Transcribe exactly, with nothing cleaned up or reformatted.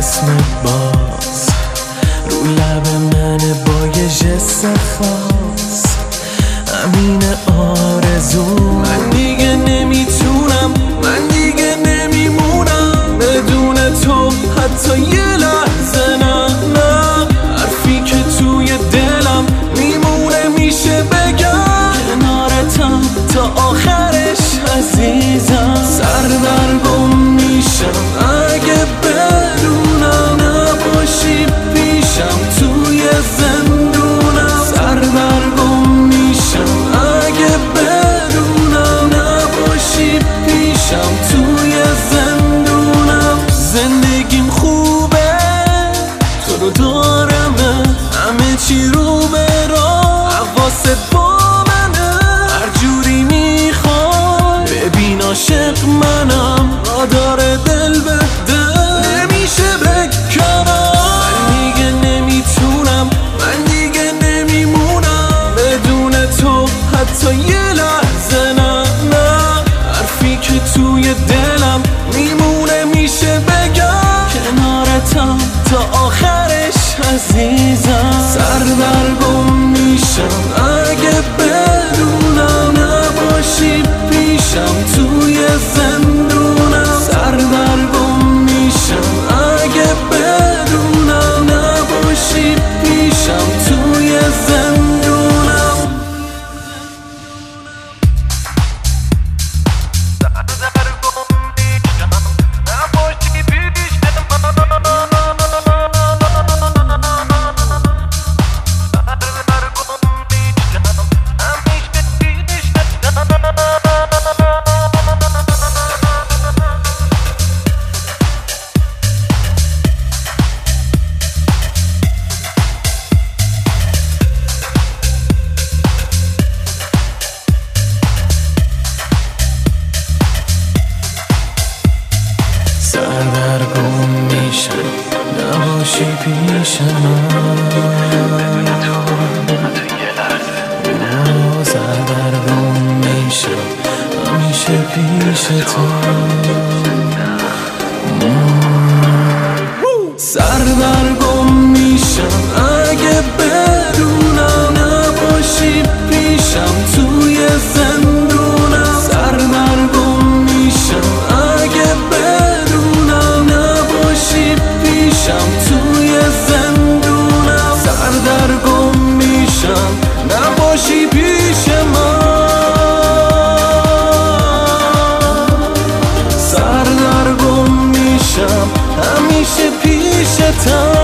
اسمت باز رو لب منه با یه جست خاص، امین آرزو. من دیگه نمیتونم، من دیگه نمیمونم بدون تو حتی یه لحظه. نه نه، حرفی که توی دلم میمونه میشه بگم کنارتم تا آخرش عزیزم. سر در گم میشم اگه بدونم نباشی پیشم توی زندونم. سر در گم میشم اگه بدونم نباشی پیشم توی زندونم. زندگیم خوبه تو رو دارمه، همه چی رو به راه، حواست با منه. هر جوری میخوای ببین عاشق منم، داره دل به دل نمیشه بکنم. من دیگه نمیتونم، من دیگه نمیمونم بدون تو حتی یه لحظه. نه نه، حرفی که توی دلم میمونه میشه بگم کنارتم تا آخرش عزیزم. سر در گم میشم اگه بدونم نباشی پیشم توی زندونم. سر در گم میشم اگه بدونم نباشی پیشم توی زندونم. سر در گم میشم نباشی پیشم. سر در گم میشم نباشی پیشم. سر در گم میشم همیشه پیش تو. سر در گم میشم اگه بدونم نباشی پیشم توی زندونم. سر در گم میشم اگه بدونم نباشی پیشم توی زندونم. سر در گم میشم نباشی پیش من. سر در گم میشم همیشه پیشتم.